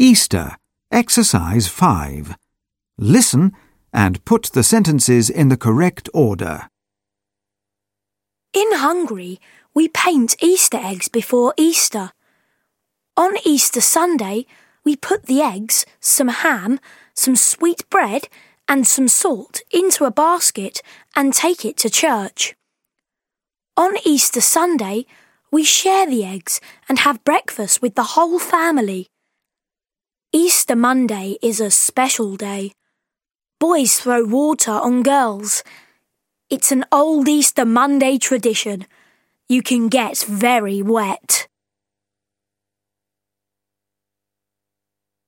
Easter, Exercise 5. Listen and put the sentences in the correct order. In Hungary, we paint Easter eggs before Easter. On Easter Sunday, we put the eggs, some ham, some sweet bread, and some salt into a basket and take it to church. On Easter Sunday, we share the eggs and have breakfast with the whole family. Easter Monday is a special day. Boys throw water on girls. It's an old Easter Monday tradition. You can get very wet.